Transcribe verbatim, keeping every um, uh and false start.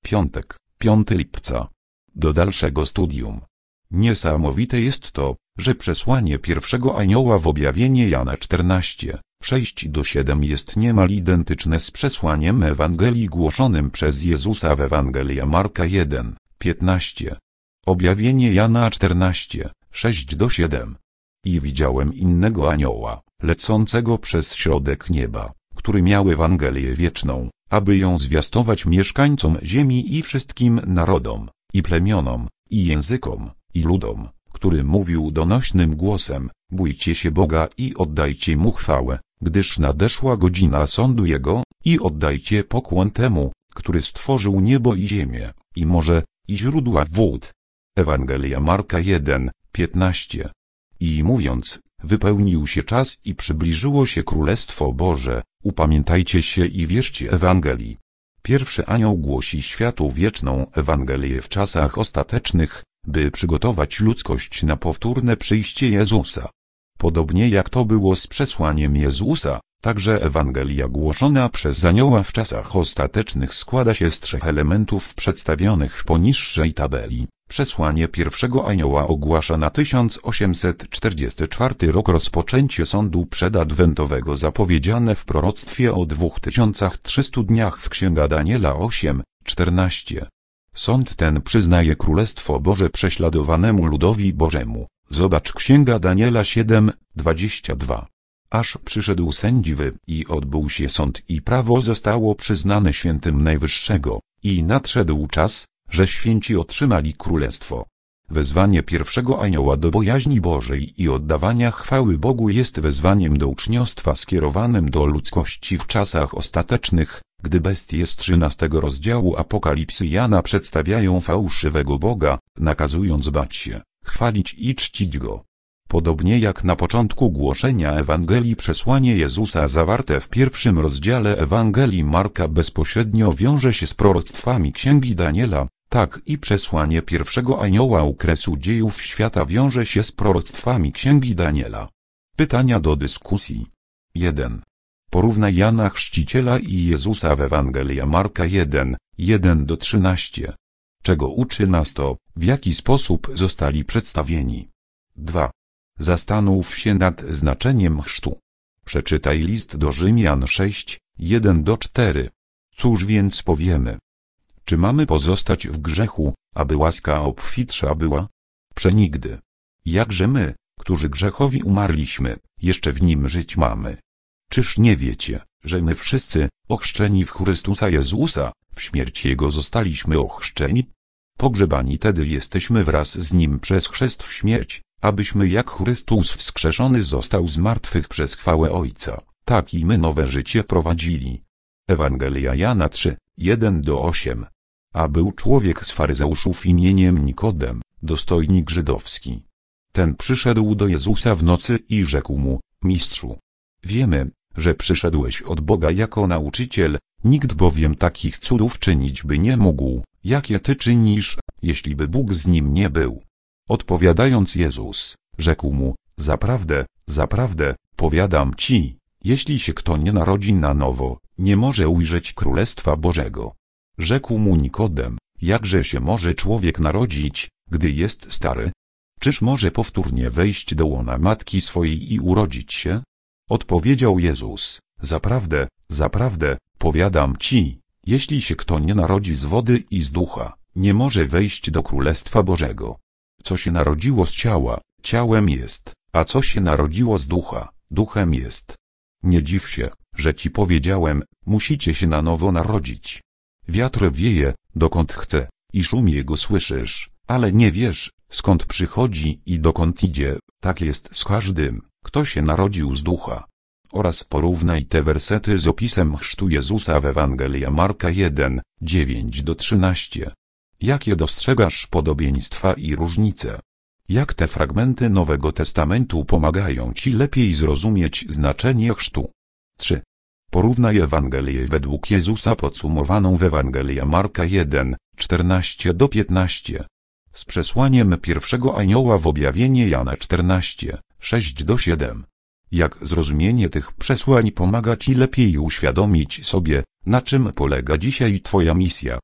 Piątek, piątego lipca. Do dalszego studium. Niesamowite jest to, że przesłanie pierwszego anioła w objawienie Jana czternaście, sześć do siedem jest niemal identyczne z przesłaniem Ewangelii głoszonym przez Jezusa w Ewangelia Marka jeden, piętnaście. Objawienie Jana czternaście, sześć do siedem. I widziałem innego anioła, lecącego przez środek nieba, który miał Ewangelię wieczną, aby ją zwiastować mieszkańcom ziemi i wszystkim narodom, i plemionom, i językom, i ludom, który mówił donośnym głosem: bójcie się Boga i oddajcie Mu chwałę, gdyż nadeszła godzina sądu Jego, i oddajcie pokłon temu, który stworzył niebo i ziemię, i morze, i źródła wód. Ewangelia Marka jeden, piętnaście. I mówiąc, wypełnił się czas i przybliżyło się Królestwo Boże, upamiętajcie się i wierzcie Ewangelii. Pierwszy anioł głosi światu wieczną Ewangelię w czasach ostatecznych, by przygotować ludzkość na powtórne przyjście Jezusa. Podobnie jak to było z przesłaniem Jezusa, także Ewangelia głoszona przez anioła w czasach ostatecznych składa się z trzech elementów przedstawionych w poniższej tabeli. Przesłanie pierwszego anioła ogłasza na tysiąc osiemset czterdziesty czwarty rok rozpoczęcie sądu przedadwentowego zapowiedziane w proroctwie o dwóch tysiącach trzystu dniach w Księga Daniela osiem, czternaście. Sąd ten przyznaje Królestwo Boże prześladowanemu ludowi Bożemu. Zobacz Księga Daniela siedem, dwadzieścia dwa. Aż przyszedł sędziwy i odbył się sąd i prawo zostało przyznane świętym Najwyższego, i nadszedł czas, że święci otrzymali królestwo. Wezwanie pierwszego anioła do bojaźni Bożej i oddawania chwały Bogu jest wezwaniem do uczniostwa skierowanym do ludzkości w czasach ostatecznych, gdy bestie z trzynastego rozdziału Apokalipsy Jana przedstawiają fałszywego Boga, nakazując bać się, chwalić i czcić Go. Podobnie jak na początku głoszenia Ewangelii przesłanie Jezusa zawarte w pierwszym rozdziale Ewangelii Marka bezpośrednio wiąże się z proroctwami Księgi Daniela, tak i przesłanie pierwszego anioła u kresu dziejów świata wiąże się z proroctwami Księgi Daniela. Pytania do dyskusji. jeden. Porównaj Jana Chrzciciela i Jezusa w Ewangelia Marka jeden, jeden do trzynastu. Czego uczy nas to, w jaki sposób zostali przedstawieni? dwa. Zastanów się nad znaczeniem chrztu. Przeczytaj list do Rzymian sześć, jeden do czterech. Cóż więc powiemy? Czy mamy pozostać w grzechu, aby łaska obfitsza była? Przenigdy. Jakże my, którzy grzechowi umarliśmy, jeszcze w nim żyć mamy? Czyż nie wiecie, że my wszyscy, ochrzczeni w Chrystusa Jezusa, w śmierć Jego zostaliśmy ochrzczeni? Pogrzebani tedy jesteśmy wraz z Nim przez chrzest w śmierć, abyśmy jak Chrystus wskrzeszony został z martwych przez chwałę Ojca, tak i my nowe życie prowadzili. Ewangelia Jana trzy, jeden do ośmiu. A był człowiek z faryzeuszów imieniem Nikodem, dostojnik żydowski. Ten przyszedł do Jezusa w nocy i rzekł mu: Mistrzu, wiemy, że przyszedłeś od Boga jako nauczyciel, nikt bowiem takich cudów czynić by nie mógł, jakie ty czynisz, jeśli by Bóg z nim nie był. Odpowiadając Jezus, rzekł mu: Zaprawdę, zaprawdę, powiadam ci, jeśli się kto nie narodzi na nowo, nie może ujrzeć Królestwa Bożego. Rzekł mu Nikodem: Jakże się może człowiek narodzić, gdy jest stary? Czyż może powtórnie wejść do łona matki swojej i urodzić się? Odpowiedział Jezus: Zaprawdę, zaprawdę, powiadam ci, jeśli się kto nie narodzi z wody i z ducha, nie może wejść do Królestwa Bożego. Co się narodziło z ciała, ciałem jest, a co się narodziło z ducha, duchem jest. Nie dziw się, że ci powiedziałem, musicie się na nowo narodzić. Wiatr wieje, dokąd chce, i szum jego słyszysz, ale nie wiesz, skąd przychodzi i dokąd idzie. Tak jest z każdym, kto się narodził z ducha. Oraz porównaj te wersety z opisem chrztu Jezusa w Ewangelia Marka jeden, dziewięć do trzynastu. Jakie dostrzegasz podobieństwa i różnice? Jak te fragmenty Nowego Testamentu pomagają ci lepiej zrozumieć znaczenie chrztu? trzy. Porównaj Ewangelię według Jezusa podsumowaną w Ewangelia Marka jeden, czternaście do piętnastu z przesłaniem pierwszego anioła w objawienie Jana czternaście, sześć do siedmiu. Jak zrozumienie tych przesłań pomaga ci lepiej uświadomić sobie, na czym polega dzisiaj twoja misja.